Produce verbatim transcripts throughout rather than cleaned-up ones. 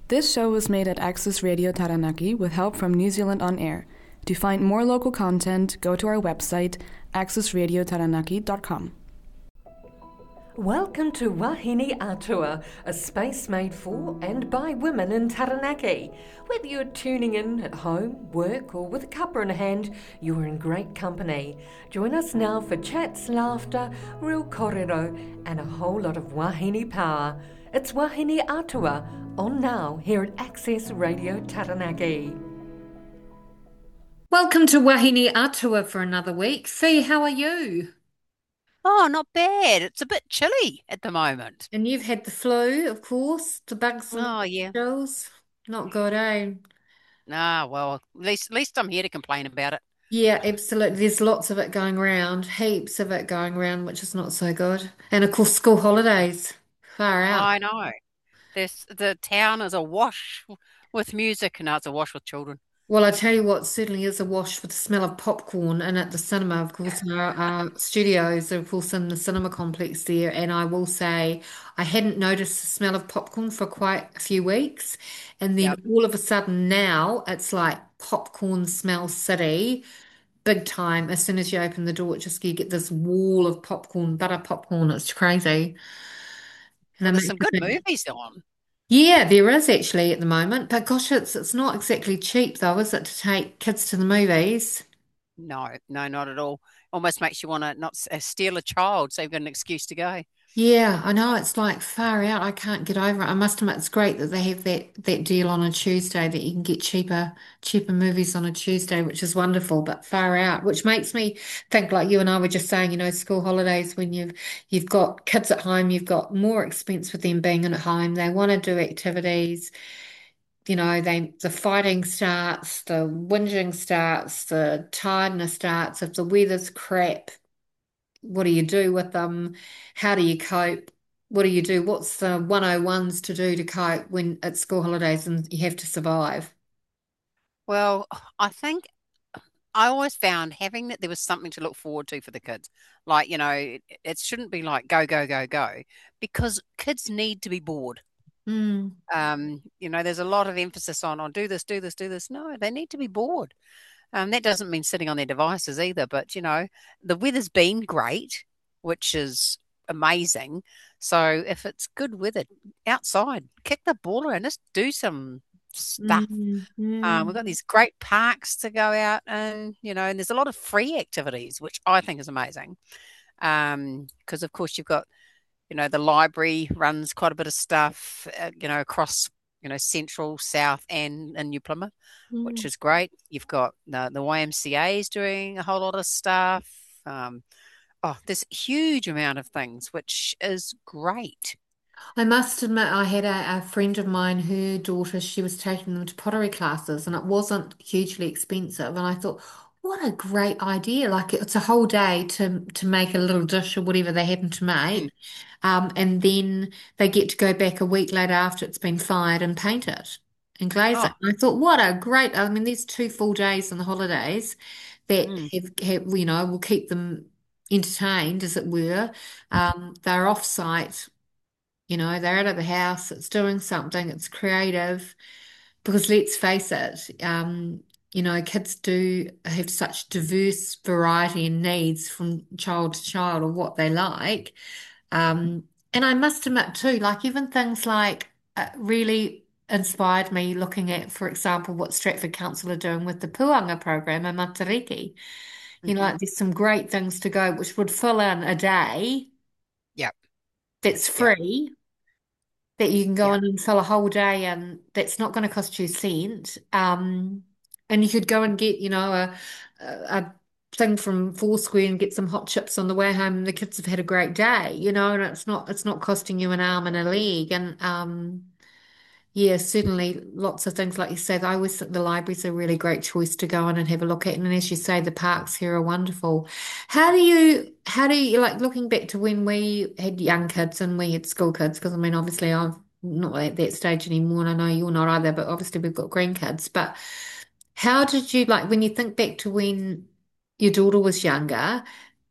This show was made at Access Radio Taranaki with help from New Zealand On Air. To find more local content, go to our website, access radio taranaki dot com. Welcome to Wahine Atua, a space made for and by women in Taranaki. Whether you're tuning in at home, work, or with a cuppa in hand, you are in great company. Join us now for chats, laughter, real kōrero, and a whole lot of Wahine power. It's Wahine Atua, on now here at Access Radio Taranaki. Welcome to Wahine Atua for another week. Fee, how are you? Oh, not bad. It's a bit chilly at the moment. And you've had the flu, of course, the bugs and Oh, the yeah. chills. Not good, eh? Ah, well, at least, at least I'm here to complain about it. Yeah, absolutely. There's lots of it going around, heaps of it going around, which is not so good. And of course, school holidays, far out. I know. This the town is awash with music, and now it's awash with children. Well, I tell you what, certainly is a wash with the smell of popcorn. And at the cinema, of course, in our, our studios, of course, in the cinema complex there. And I will say, I hadn't noticed the smell of popcorn for quite a few weeks. And then Yep. all of a sudden now, it's like popcorn smell city, big time. As soon as you open the door, it just you get this wall of popcorn, butter popcorn. It's crazy. And Well, it there's makes some you good think, movies on. yeah, there is actually at the moment. But gosh, it's it's not exactly cheap though, is it, to take kids to the movies? No, no, not at all. Almost makes you want to not s- uh, steal a child, so you've got an excuse to go. Yeah, I know it's like far out. I can't get over it. I must admit it's great that they have that that deal on a Tuesday that you can get cheaper cheaper movies on a Tuesday, which is wonderful, but far out, which makes me think like you and I were just saying, you know, school holidays when you've you've got kids at home, you've got more expense with them being in at home. They want to do activities, you know, they the fighting starts, the whinging starts, the tiredness starts. If the weather's crap, what do you do with them? How do you cope? What do you do? What's the one oh ones to do to cope when it's school holidays and you have to survive? Well, I think I always found having that there was something to look forward to for the kids. Like, you know, it, it shouldn't be like go, go, go, go, because kids need to be bored. Mm, Um, you know, there's a lot of emphasis on on do this, do this, do this. No, they need to be bored. Um, that doesn't mean sitting on their devices either, but you know, the weather's been great, which is amazing. So if it's good weather outside, kick the ball around, just do some stuff. mm, Um, we've mm. got these great parks to go out and, you know, and there's a lot of free activities, which I think is amazing. Um, because of course you've got, you know, the library runs quite a bit of stuff, uh, you know, across, you know, central, south, and in New Plymouth, which Mm. is great. You've got the, the Y M C A is doing a whole lot of stuff. Um, oh, there's a huge amount of things, which is great. I must admit, I had a, a friend of mine, her daughter, she was taking them to pottery classes and it wasn't hugely expensive. And I thought, what a great idea. Like it's a whole day to to make a little dish or whatever they happen to Mm. make. Um, and then they get to go back a week later after it's been fired and paint it and glaze it. Oh, And I thought, what a great, I mean, there's two full days in the holidays that mm. have, have you know, will keep them entertained, as it were. Um, they're off site, you know, they're out of the house, it's doing something, it's creative. Because let's face it, um, you know, kids do have such diverse variety and needs from child to child of what they like. Um, and I must admit too, like even things like uh, really inspired me looking at, for example, what Stratford Council are doing with the Puanga program in Matariki. You know, Hmm. like there's some great things to go, which would fill in a day Yep, that's yep, free that you can go yep. in and fill a whole day and that's not going to cost you a cent. Um, and you could go and get, you know, a, a, a thing from Foursquare and get some hot chips on the way home and the kids have had a great day, you know, and it's not it's not costing you an arm and a leg. And um yeah, certainly lots of things like you say. I always think the library's a really great choice to go in and have a look at. And as you say, the parks here are wonderful. How do you, how do you like looking back to when we had young kids and we had school kids? Because I mean, obviously I'm not at that stage anymore, and I know you're not either. But obviously we've got grandkids. But how did you like when you think back to when your daughter was younger?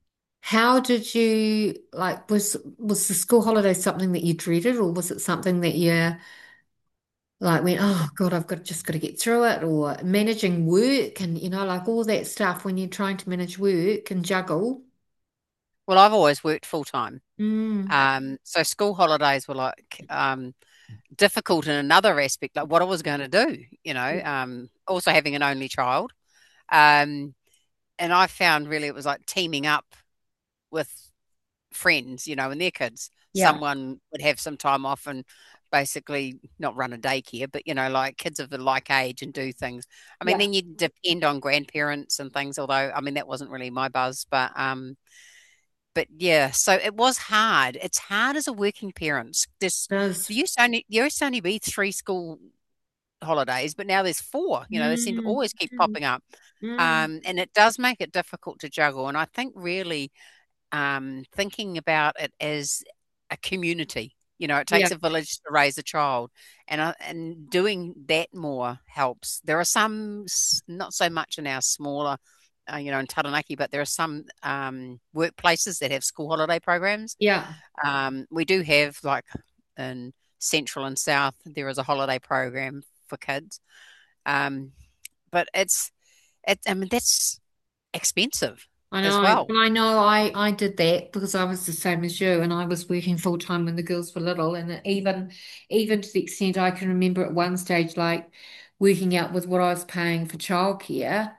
How did you like was was the school holiday something that you dreaded, or was it something that you like when, oh God, I've got just got to get through it, or managing work and, you know, like all that stuff when you're trying to manage work and juggle. Well, I've always worked full time. Mm. Um, so school holidays were like um, difficult in another aspect, like what I was going to do, you know, um, also having an only child. Um, and I found really it was like teaming up with friends, you know, and their kids. Yeah. Someone would have some time off and basically not run a daycare, but, you know, like kids of the like age and do things. I mean, Yeah. then you depend on grandparents and things, although, I mean, that wasn't really my buzz, but, um, but yeah, so it was hard. It's hard as a working parent. There's Does. there used to only there used to only be three school holidays, but now there's four. You know, they seem to Mm. always keep Mm. popping up, Mm. um, and it does make it difficult to juggle. And I think really um, thinking about it as a community. You know, it Yeah. takes a village to raise a child, and uh, and doing that more helps. There are some, not so much in our smaller, uh, you know, in Taranaki, but there are some um, workplaces that have school holiday programs. Yeah. Um, we do have, like in Central and South, there is a holiday program for kids, um, but it's it. I mean, that's expensive I as know. well. And I know I, I did that because I was the same as you and I was working full time when the girls were little. And even even to the extent I can remember at one stage like working out with what I was paying for childcare,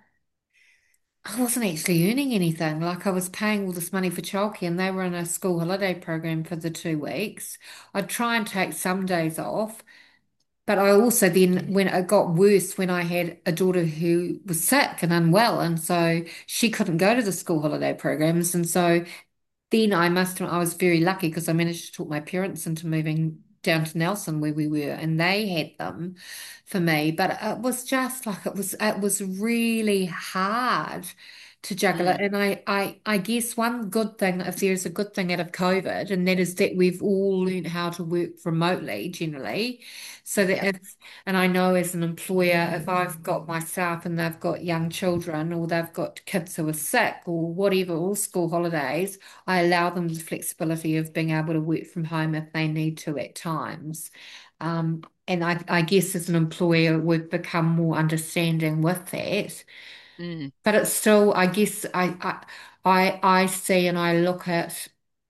I wasn't actually earning anything. Like I was paying all this money for childcare and they were in a school holiday program for the two weeks. I'd try and take some days off. But I also then, when it got worse, when I had a daughter who was sick and unwell, and so she couldn't go to the school holiday programs. And so then I must, I was very lucky because I managed to talk my parents into moving down to Nelson where we were, and they had them for me. But it was just like it was, it was really hard to juggle it. Mm, And I, I, I guess one good thing, if there's a good thing out of COVID, and that is that we've all learned how to work remotely generally. So that yeah. if, and I know as an employer, if I've got my staff and they've got young children or they've got kids who are sick or whatever, all school holidays, I allow them the flexibility of being able to work from home if they need to at times. Um, and I, I guess as an employer, we've become more understanding with that. Mm, But it's still, I guess, I, I, I, I see and I look at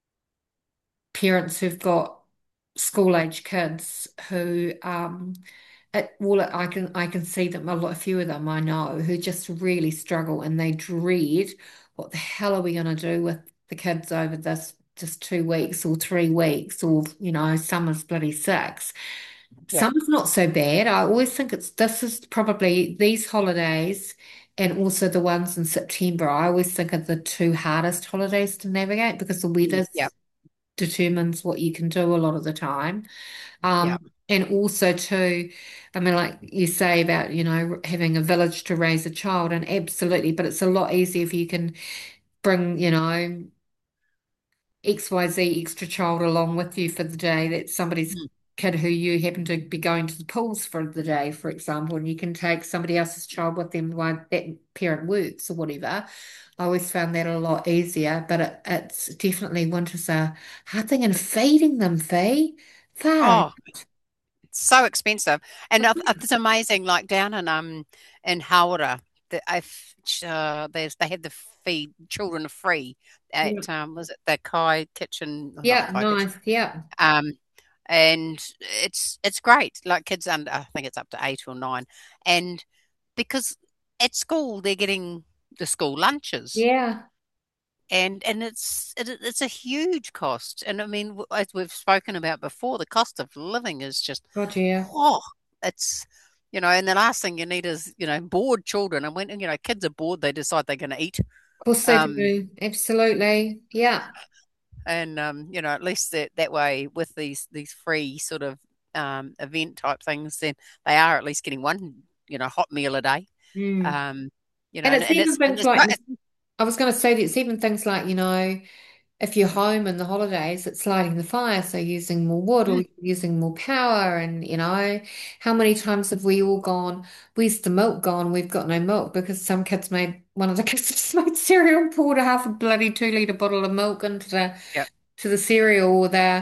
parents who've got school age kids who, um, it, well, I can I can see them a lot, a few of them I know who just really struggle and they dread what the hell are we going to do with the kids over this just two weeks or three weeks or you know summer's bloody six. yeah. Summer's not so bad. I always think it's this is probably these holidays and also the ones in September. I always think are the two hardest holidays to navigate because the Mm, weather yeah. determines what you can do a lot of the time. Yeah. Um, and also too, I mean, like you say about, you know, having a village to raise a child, and absolutely, but it's a lot easier if you can bring, you know, X Y Z extra child along with you for the day. That's somebody's Mm, kid who you happen to be going to the pools for the day, for example, and you can take somebody else's child with them while that parent works or whatever. I always found that a lot easier, but it, it's definitely winter's a hard thing and feeding them, Fee. Far. oh, it's so expensive, and I- I- it's amazing. Like down in um in Hawera, the I uh, there's they had the feed children free Yeah, at um was it the Kai Kitchen? Oh, not yeah, Kai Kitchen. nice. Yeah. Um, and it's it's great. Like kids under, I think it's up to eight or nine, and because at school they're getting the school lunches. Yeah. And and it's it, it's a huge cost. And I mean, w- as we've spoken about before, the cost of living is just, God, yeah. oh, it's, you know, and the last thing you need is, you know, bored children. And when, you know, kids are bored, they decide they're going to eat. Of course they Um, do. Absolutely. Yeah. and um, you know, at least that that way with these these free sort of um event type things, then they are at least getting one, you know, hot meal a day. Mm. Um, you know, And and, it's and even it's and things it's, like, it's I was going to say that it's even things like, you know, if you're home in the holidays, it's lighting the fire, so using more wood mm, or using more power. And, you know, how many times have we all gone, where's the milk gone? We've got no milk because some kids made, one of the kids just made cereal and poured a half a bloody two litre bottle of milk into the yeah, to the cereal or the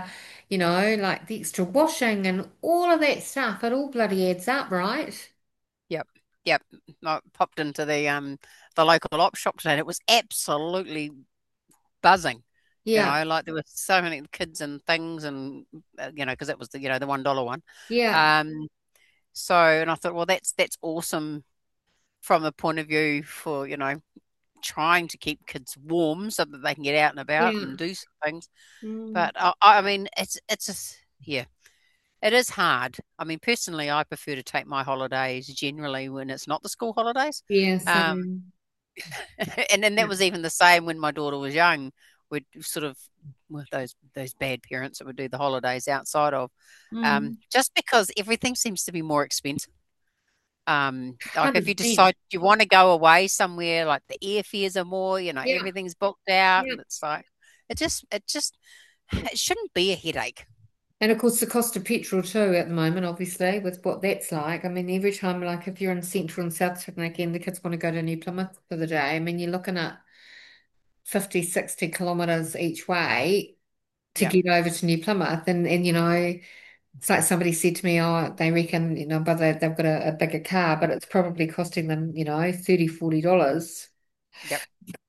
you know, like the extra washing and all of that stuff. It all bloody adds up, right? Yep. Yep. I popped into the um the local op shop today and it was absolutely buzzing. You Yeah, know, like there were so many kids and things and uh, you know, because it was the, you know, the one dollar one. yeah, Um so and I thought, well that's that's awesome from a point of view for, you know, trying to keep kids warm so that they can get out and about yeah. and do some things. Mm. But I, I mean, it's it's a, yeah, it is hard. I mean, personally, I prefer to take my holidays generally when it's not the school holidays. Yeah, Um, same. and then that Yeah. was even the same when my daughter was young. We'd sort of with those those bad parents that would do the holidays outside of, um, Mm. just because everything seems to be more expensive. Um, like if you one hundred percent. decide you want to go away somewhere, like the airfares are more, you know, Yeah, everything's booked out, yeah. and it's like it just it just it shouldn't be a headache. And of course, the cost of petrol too at the moment, obviously, with what that's like. I mean, every time, like if you're in Central and South Sydney again, the kids want to go to New Plymouth for the day. I mean, you're looking at fifty, sixty kilometres each way to Yeah, get over to New Plymouth. And, and you know, it's like somebody said to me, oh, they reckon, you know, but they, they've got a, a bigger car, but it's probably costing them, you know, thirty, forty dollars. yep,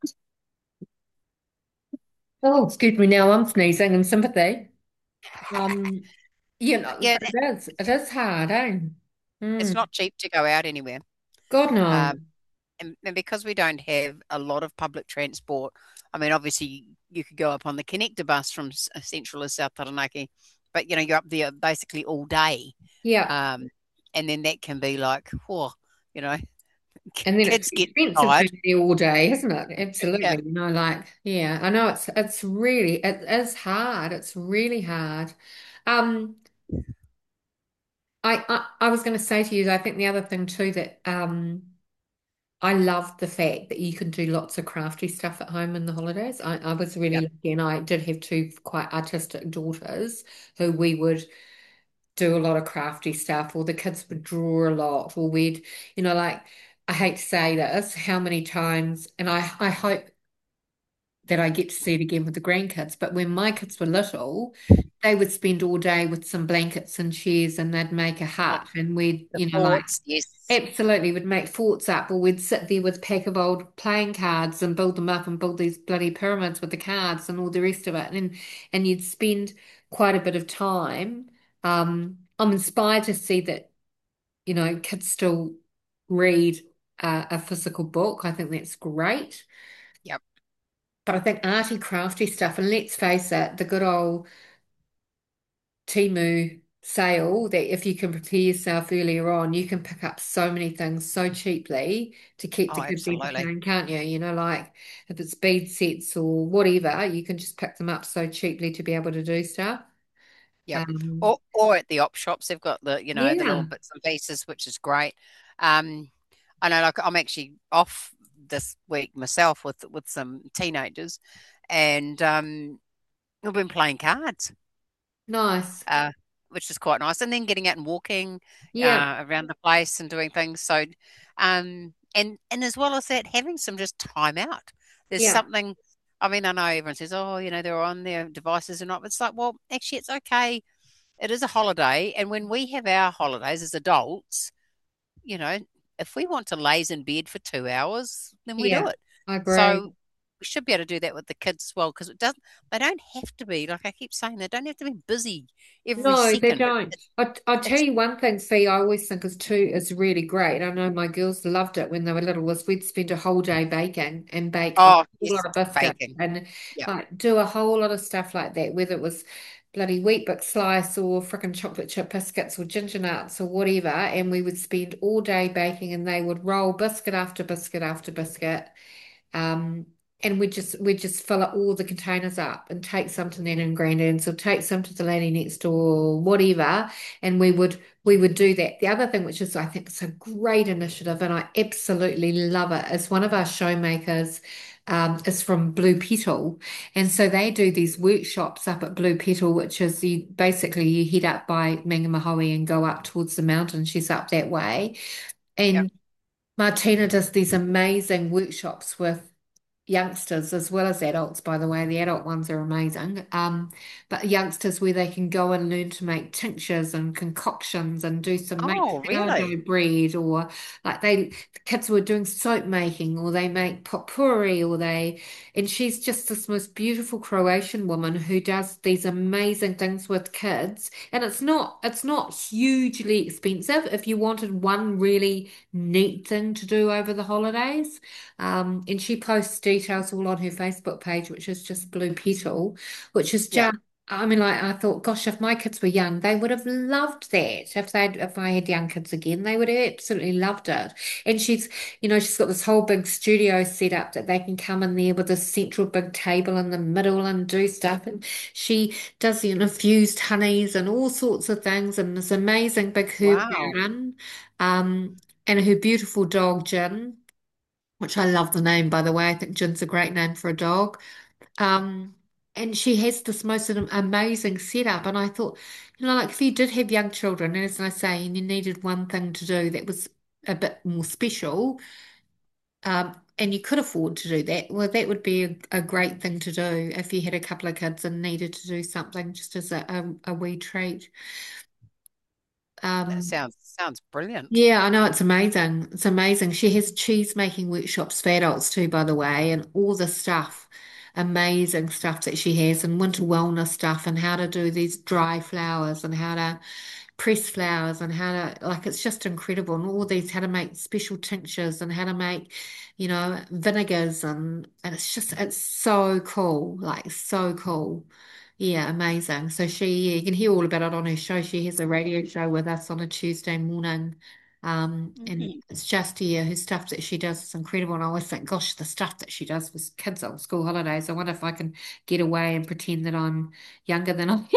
Oh, excuse me, now I'm sneezing in sympathy. Um, you know, yeah. but it is, it is hard, eh? It's Mm. not cheap to go out anywhere. God, no. Um, and, and because we don't have a lot of public transport, I mean, obviously you could go up on the connector bus from S- uh, Central to South Taranaki, but you know, you're up there basically all day. Yeah. Um, and then that can be like, whoa, you know, And then it's kids get expensive tired. being there all day, isn't it? Yeah. Absolutely. You know, like, yeah, I know it's it's really it is hard. It's really hard. Um, I I, I was going to say to you, I think the other thing too that um I love the fact that you can do lots of crafty stuff at home in the holidays. I, I was really Yep. lucky, and I did have two quite artistic daughters who we would do a lot of crafty stuff, or the kids would draw a lot, or we'd, you know, like I hate to say this, how many times, and I, I hope that I get to see it again with the grandkids, but when my kids were little, they would spend all day with some blankets and chairs and they'd make a Oh, hut and we'd, the you know, like forts, yes. absolutely would make forts up, or we'd sit there with a pack of old playing cards and build them up and build these bloody pyramids with the cards and all the rest of it. And and you'd spend quite a bit of time. Um, I'm inspired to see that, you know, kids still read uh, a physical book. I think that's great. Yep. But I think arty crafty stuff, and let's face it, the good old Temu sale that if you can prepare yourself earlier on, you can pick up so many things so cheaply to keep Oh, the kids absolutely. entertained, can't you? You know, like if it's bead sets or whatever, you can just pick them up so cheaply to be able to do stuff. Yep. Um, Or or at the op shops, they've got the, you know, the little yeah, bits and pieces, which is great. Um, I know, like I'm actually off this week myself with with some teenagers, and um, we've been playing cards, nice. uh, which is quite nice, and then getting out and walking Yeah, uh, around the place and doing things. So, um, and and as well as that, having some just time out. There's yeah, something. I mean, I know everyone says, "Oh, you know, they're on their devices or not," but it's like, well, actually, it's okay. It is a holiday, and when we have our holidays as adults, you know, if we want to laze in bed for two hours, then we do yeah, it. I agree. So we should be able to do that with the kids as well, because it doesn't. They don't have to be like I keep saying. They don't have to be busy every No, they second. It, don't. it, I I'll tell it's you one thing, Fee, I always think is too is really great. I know my girls loved it when they were little, was we'd spend a whole day baking and bake like oh a whole lot yes, of biscuits baking. and Yeah, like do a whole lot of stuff like that, whether it was bloody wheat bix slice or frickin' chocolate chip biscuits or ginger nuts or whatever. And we would spend all day baking and they would roll biscuit after biscuit after biscuit. Um, and we just we just fill up all the containers up and take some to Nan and Grandad's or take some to the lady next door or whatever. And we would we would do that. The other thing, which is I think is a great initiative, and I absolutely love it, is one of our showmakers um, is from Blue Petal, and so they do these workshops up at Blue Petal, which is you basically you head up by Mangamahoe and go up towards the mountain. She's up that way, yeah, and Martina does these amazing workshops with youngsters as well as adults, by the way. The adult ones are amazing. Um, but youngsters where they can go and learn to make tinctures and concoctions and do some make Oh, sourdough really? bread, or like they the kids were doing soap making, or they make potpourri, or they and she's just this most beautiful Croatian woman who does these amazing things with kids. And it's not it's not hugely expensive if you wanted one really neat thing to do over the holidays. Um, and she posts details all on her Facebook page, which is just Blue Petal, which is Yeah. just, I mean, like I thought, gosh, if my kids were young, they would have loved that. If they'd, if I had young kids again, they would have absolutely loved it. And she's, you know, she's got this whole big studio set up that they can come in there with a central big table in the middle and do stuff. And she does the infused honeys and all sorts of things, and this amazing big herb Wow. garden. Um, and her beautiful dog, Jin, which I love the name, by the way. I think Jin's a great name for a dog. Um, and she has this most am- amazing setup. And I thought, you know, like if you did have young children, and as I say, and you needed one thing to do that was a bit more special, um, and you could afford to do that, well, that would be a, a great thing to do if you had a couple of kids and needed to do something just as a, a, a wee treat. That Um, sounds sounds brilliant. Yeah, I know it's amazing. It's amazing. She has cheese making workshops for adults too, by the way, and all the stuff, amazing stuff that she has, and winter wellness stuff, and how to do these dry flowers, and how to press flowers, and how to, like, it's just incredible. And all these, how to make special tinctures, and how to make, you know, vinegars, and, and it's just, it's so cool, like, so cool. Yeah, amazing. So she, yeah, you can hear all about it on her show. She has a radio show with us on a Tuesday morning. Um, and Mm. it's just, yeah, her stuff that she does is incredible. And I always think, gosh, the stuff that she does with kids on school holidays. I wonder if I can get away and pretend that I'm younger than I am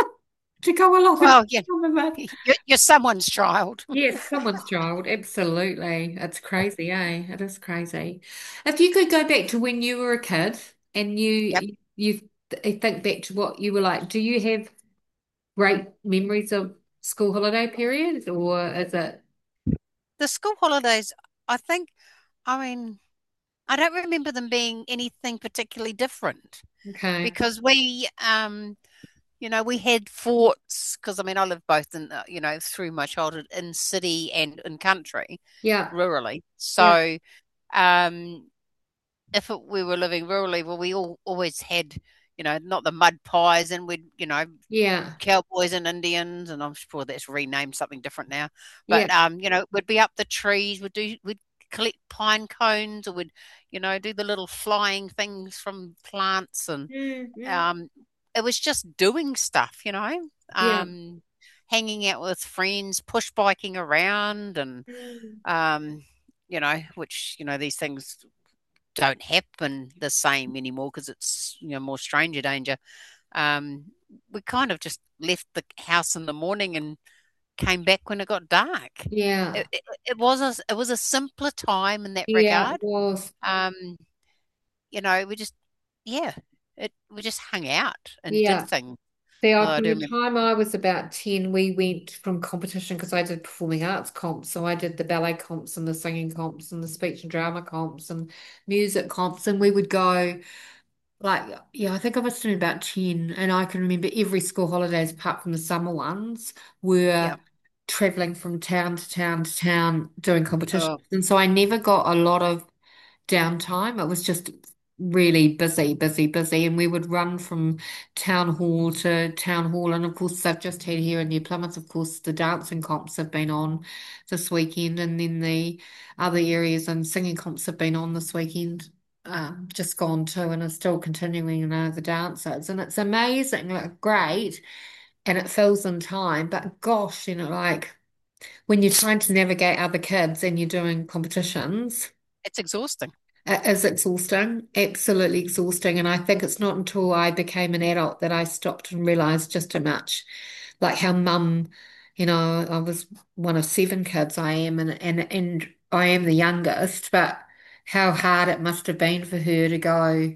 to go along and Well, yeah, some of it. you're, you're someone's child. Yes, someone's child. Absolutely. It's crazy, eh? It is crazy. If you could go back to when you were a kid and Yep. you you th- think back to what you were like, do you have great memories of school holiday periods, or is it The school holidays, I think, I mean, I don't remember them being anything particularly different okay? because we, um, you know, we had forts because I mean, I lived both in, uh, you know, through my childhood in city and in country, Yeah, rurally. yeah, So, um, if it, we were living rurally, well, we all always had, you know, not the mud pies, and we'd, you know, yeah, cowboys and Indians, and I'm sure that's renamed something different now. yeah. But um, you know, we'd be up the trees, we'd do, we'd collect pine cones, or we'd, you know, do the little flying things from plants, and Mm, mm, um, it was just doing stuff, you know, yeah. um, hanging out with friends, push biking around, and Mm, um, you know, which you know these things don't happen the same anymore because it's you know more stranger danger. Um, we kind of just left the house in the morning and came back when it got dark. yeah, It, it, it was a it was a simpler time in that yeah, it regard. was. Um, you know, we just yeah, it we just hung out and did Yeah. things. See, I, Although I from do the remember, time I was about ten, we went from competition because I did performing arts comps. So I did the ballet comps and the singing comps and the speech and drama comps and music comps. And we would go like, yeah, I think I must have been about ten. And I can remember every school holidays, apart from the summer ones, yeah, were traveling from town to town to town doing competitions. oh And so I never got a lot of downtime. It was just really busy, busy, busy. And we would run from town hall to town hall. And of course, they've just had here in New Plymouth, of course, the dancing comps have been on this weekend. And then the other areas and singing comps have been on this weekend. Um, just gone too, and are still continuing, you know, the dancers. And it's amazing, like great, and it fills in time. But gosh, you know, like when you're trying to navigate other kids and you're doing competitions, it's exhausting. it is exhausting, absolutely exhausting. And I think it's not until I became an adult that I stopped and realized just how much, like how mum, you know, I was one of seven kids I am, and and and I am the youngest, but how hard it must have been for her to go,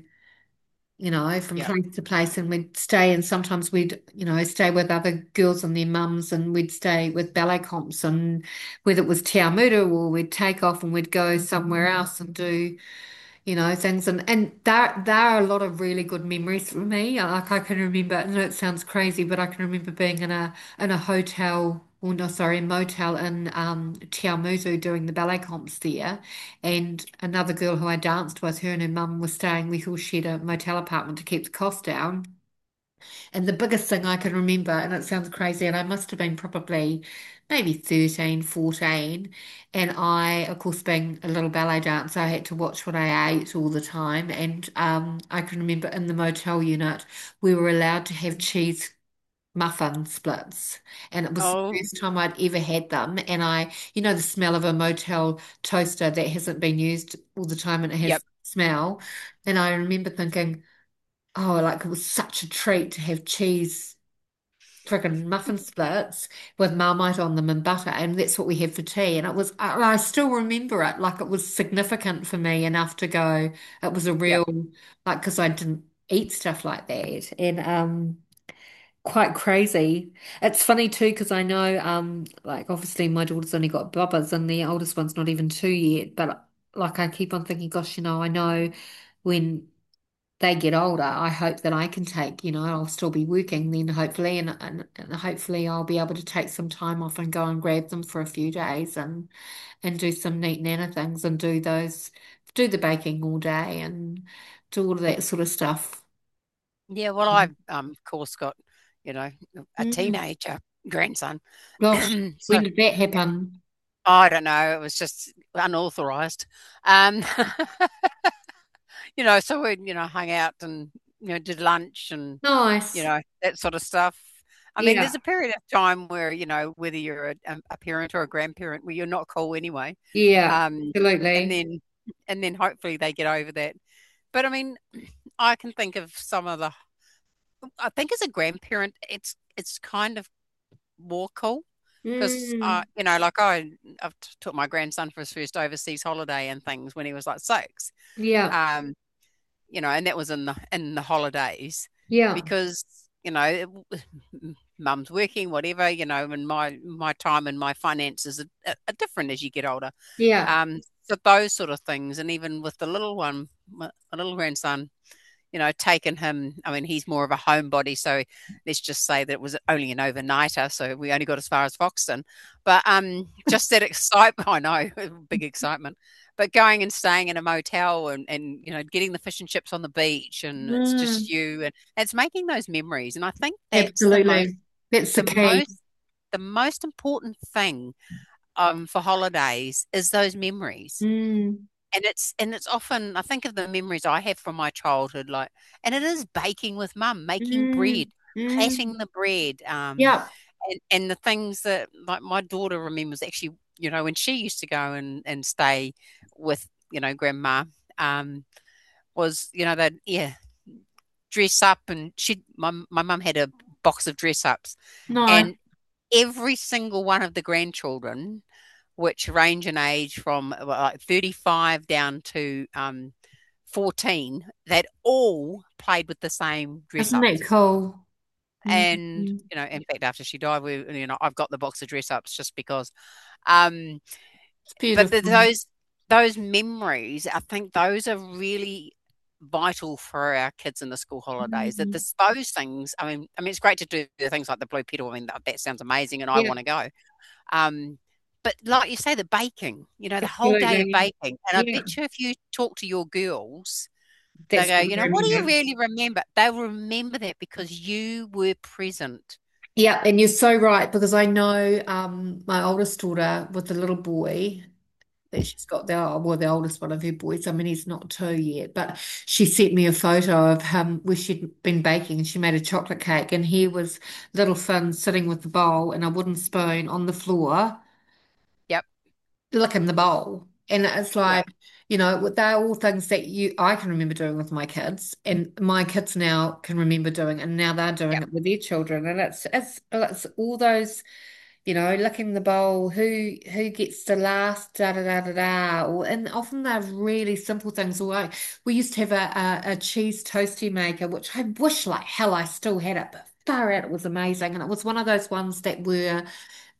you know, from Yeah, place to place, and we'd stay, and sometimes we'd, you know, stay with other girls and their mums, and we'd stay with ballet comps, and whether it was Te Aomuru or we'd take off and we'd go somewhere else and do, you know, things. And, and there, there are a lot of really good memories for me. Like I can remember, I know it sounds crazy, but I can remember being in a in a hotel, or no, sorry, a motel in um, Te Awamutu doing the ballet comps there. And another girl who I danced with, her and her mum were staying, we all shared a motel apartment to keep the cost down. And the biggest thing I can remember, and it sounds crazy, and I must have been probably maybe thirteen, fourteen, and I, of course, being a little ballet dancer, I had to watch what I ate all the time. And um, I can remember in the motel unit, we were allowed to have cheese muffin splits. And it was the Oh, first time I'd ever had them. And I, you know, the smell of a motel toaster that hasn't been used all the time and it has yep. smell. And I remember thinking, oh, like it was such a treat to have cheese freaking muffin splits with Marmite on them and butter, and that's what we had for tea. And it was, I, I still remember it, like it was significant for me enough to go. It was a Yep. real, like, because I didn't eat stuff like that, and um, quite crazy. It's funny too because I know, um, like obviously my daughter's only got brothers, and the oldest one's not even two yet, but like I keep on thinking, gosh, you know, I know when they get older, I hope that I can take, you know, I'll still be working then hopefully, and, and, and hopefully I'll be able to take some time off and go and grab them for a few days and and do some neat nana things and do those, do the baking all day and do all of that sort of stuff. Yeah, well, I've um, of course got, you know, a Mm. teenager grandson. Gosh, So when did that happen? I don't know, it was just unauthorized. Um, you know, so we, you know, hung out and, you know, did lunch and, you Nice. know, that sort of stuff. I mean, there's Yeah. a period of time where, you know, whether you're a, a parent or a grandparent, where you're not cool anyway. Yeah. Um, and Absolutely. then, and then hopefully they get over that. But I mean, I can think of some of the, I think as a grandparent, it's, it's kind of more cool because, uh, Mm. you know, like I, I've t- took my grandson for his first overseas holiday and things when he was like six. Yeah. Um, you know, and that was in the in the holidays Yeah. because you know it, mum's working, whatever, you know, and my my time and my finances are, are different as you get older. Yeah. Um, so those sort of things, and even with the little one, my, my little grandson, you know, taking him. I mean, he's more of a homebody, so let's just say that it was only an overnighter, so we only got as far as Foxton. But um, just that excitement, I know, big excitement. But going and staying in a motel and, and you know getting the fish and chips on the beach and it's just Mm. you and it's making those memories. And I think that's the most Absolutely. That's the the key. most the most important thing um for holidays is those memories Mm. and it's and it's often I think of the memories I have from my childhood, like, and it is baking with mum, making bread, Mm. Mm. plaiting the bread, um, Yeah. and and the things that like my daughter remembers actually, you know, when she used to go and and stay with you know grandma, um, was you know they'd yeah dress up and she my my mum had a box of dress ups No. and every single one of the grandchildren which range in age from well, like thirty-five down to um, fourteen, they'd all played with the same dress Isn't that ups. cool? And, Mm. you know, in fact, after she died, we, you know, I've got the box of dress ups just because. Um, It's but the, beautiful. those, those memories, I think those are really vital for our kids in the school holidays. That Mm. this, those things, I mean, I mean, it's great to do things like the Blue Petal. I mean, that, that sounds amazing, and I Yeah, want to go. Um, but like you say, the baking, you know, the whole day of absolutely. baking. And I Yeah, bet you if you talk to your girls, they that's go, what you I know, what do you remember. really remember? They'll remember that because you were present. Yeah, and you're so right because I know um my oldest daughter with the little boy that she's got the well the oldest one of her boys. I mean he's not two yet, but she sent me a photo of him where she'd been baking and she made a chocolate cake and he was little Finn sitting with the bowl and a wooden spoon on the floor Yep, licking the bowl. And it's yep, like, you know, they're all things that you I can remember doing with my kids, and my kids now can remember doing, and now they're doing yep. it with their children. And it's it's it's all those, you know, licking the bowl, who who gets the last da da da da da, or and often they're really simple things. Or like we used to have a, a, a cheese toasty maker, which I wish like hell I still had it, but far out it was amazing. And it was one of those ones that were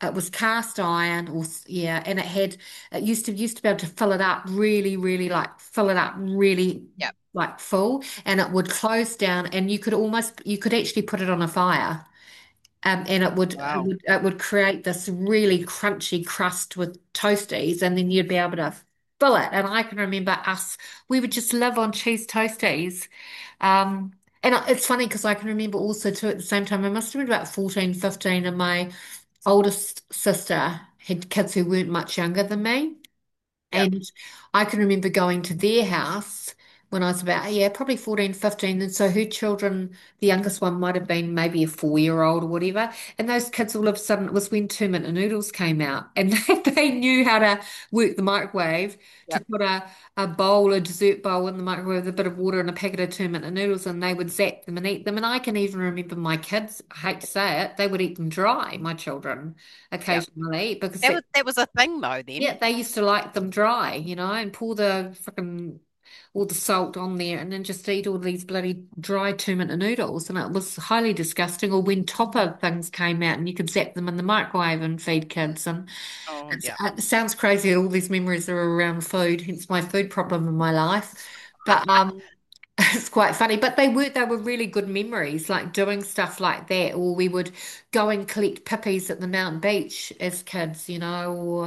It was cast iron, or yeah, and it had it used to used to be able to fill it up really, really like fill it up really Yep. like full, and it would close down, and you could almost you could actually put it on a fire. Um, and it would, it Wow. would it would create this really crunchy crust with toasties, and then you'd be able to fill it. And I can remember us, we would just live on cheese toasties. Um, and it's funny because I can remember also too at the same time, I must have been about fourteen, fifteen, and my oldest sister had kids who weren't much younger than me. Yep. And I can remember going to their house when I was about, yeah, probably fourteen, fifteen. And so her children, the youngest one might have been maybe a four-year-old or whatever. And those kids all of a sudden, it was when Two Minute Noodles came out. And they, they knew how to work the microwave to Yep. put a, a bowl, a dessert bowl in the microwave with a bit of water and a packet of Two Minute Noodles. And they would zap them and eat them. And I can even remember my kids, I hate to say it, they would eat them dry, my children, Yep. occasionally, because That that was that was a thing though then. yeah, they used to like them dry, you know, and pour the fucking all the salt on there and then just eat all these bloody dry two-minute noodles. And it was highly disgusting. Or when topper things came out and you could zap them in the microwave and feed kids. And Oh it's, yeah. it sounds crazy that all these memories are around food, hence my food problem in my life. But um, it's quite funny. But they were they were really good memories, like doing stuff like that. Or we would go and collect pippies at the mountain beach as kids, you know, or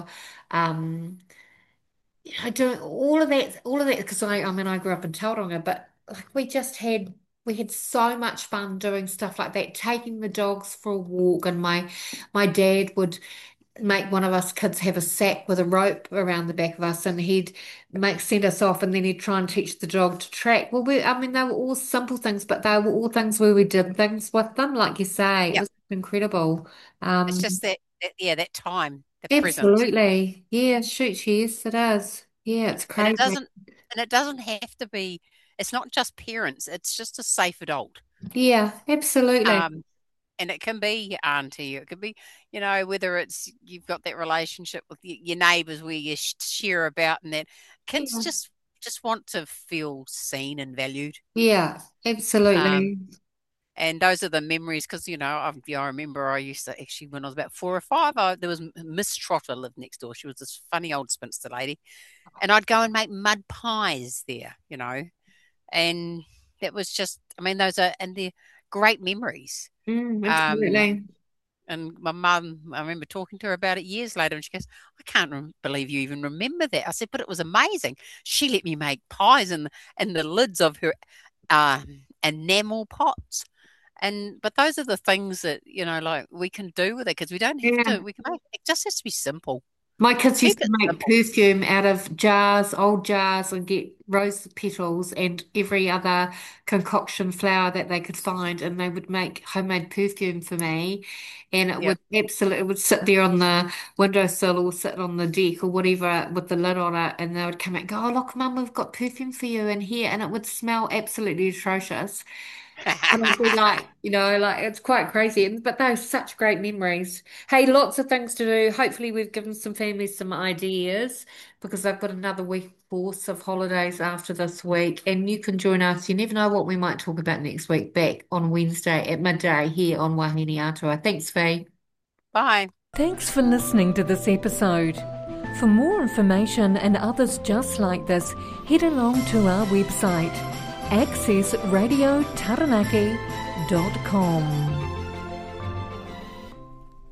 um I do all of that, all of that because I, I mean, I grew up in Tauranga, but like we just had, we had so much fun doing stuff like that, taking the dogs for a walk, and my, my dad would make one of us kids have a sack with a rope around the back of us, and he'd make send us off, and then he'd try and teach the dog to track. Well, we, I mean, they were all simple things, but they were all things where we did things with them, like you say, it Yep. was incredible. It's Um, just that, that yeah, that time, the present. Absolutely, yeah, shoot, yes, it is. Yeah, it's And it crazy. doesn't and it doesn't have to be, it's not just parents, it's just a safe adult. Yeah, absolutely. Um, and it can be auntie, it could be, you know, whether it's you've got that relationship with y- your neighbors where you sh- share about and that kids Yeah, just just want to feel seen and valued. yeah, Um, absolutely. and those are the memories because you know I, yeah, I remember I used to actually when I was about four or five, I, there was Miss Trotter lived next door. She was this funny old spinster lady, and I'd go and make mud pies there, you know, and that was just, I mean, those are and they're great memories. Mm, Um, absolutely. and my mum, I remember talking to her about it years later, and she goes, "I can't rem- believe you even remember that." I said, "But it was amazing." She let me make pies in in the lids of her um, enamel pots. And but those are the things that you know, like we can do with it because we don't have to. Yeah. We can make it just has to be simple. My kids Keep used to it make simple. perfume out of jars, old jars, and get rose petals and every other concoction flower that they could find, and they would make homemade perfume for me. And it would Yep. absolutely, it would sit there on the windowsill or sit on the deck or whatever with the lid on it, and they would come out and go, "Oh, look, Mum, we've got perfume for you in here," and it would smell absolutely atrocious. And I'd be like, you know, like it's quite crazy. But those such great memories. Hey, lots of things to do. Hopefully, we've given some families some ideas because I've got another week worth of holidays after this week. And you can join us. You never know what we might talk about next week back on Wednesday at midday here on Wahine Atua. Thanks, Faye. Bye. Thanks for listening to this episode. For more information and others just like this, head along to our website access radio taranaki dot com.